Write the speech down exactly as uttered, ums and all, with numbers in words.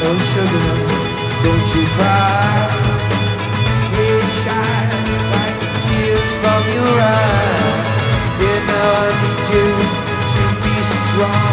Oh sugar, don't you cry. Hey child, wipe the tears from your eyes. Yeah, now I need you to be strong.